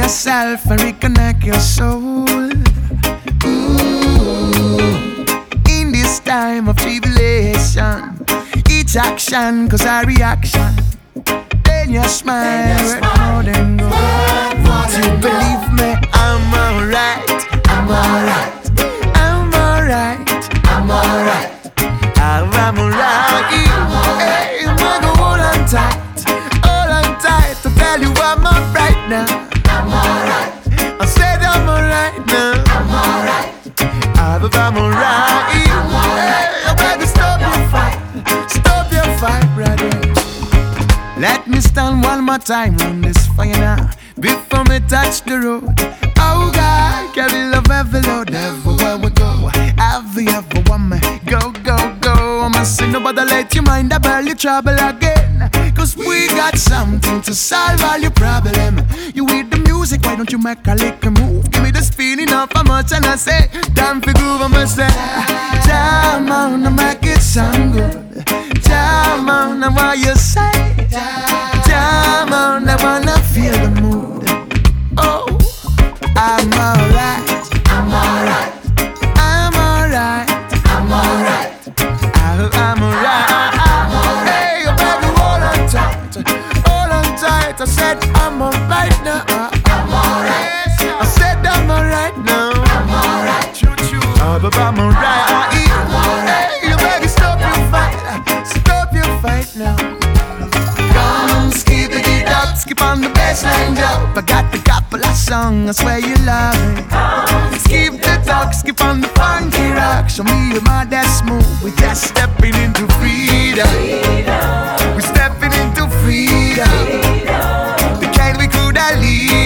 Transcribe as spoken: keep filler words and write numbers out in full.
yourself and reconnect your soul. Ooh. In this time of tribulation, each action cause a reaction. Then you smile, work more than gold. Won't you believe me? I'm alright, I'm alright, I'm alright, I'm alright, I'm alright. Hey, I'm gonna hold on tight, hold on tight to tell you I'm alright now. I'm alright, I said I'm alright now. I'm alright, I'm alright. Hey, I'm gonna stop your fight, stop your fight, brother. Let me stand one more time on this fire now, before me touch the road. Oh God, carry love every load, everywhere we go. Have you ever want me? Go, go, go. I'ma say nobody let you mind about your trouble again. Cause we got something to solve all your problem. You with the music, why don't you make a little move? Give me this feeling of how much and I say, time for groove, I'ma say, jam on, I make it sound good. Jam on, I want you say, jam on, I wanna feel the mood. Oh, I'm alright, I'm alright, I'm alright, I'm alright, I'm alright. Hey, baby, hold on tight, hold on tight. I said I'm alright now. I'm alright. I said I'm alright now. I'm alright. Choo choo. I'm alright. Hey, you better stop your fight, stop your fight now. Come skip it up, skip on the bassline drop. I got a couple of songs, I swear you love it. Skip the talk, skip on the funky rock. Show me your modest move. We just stepping into freedom. We stepping into freedom. The kind we could have lead.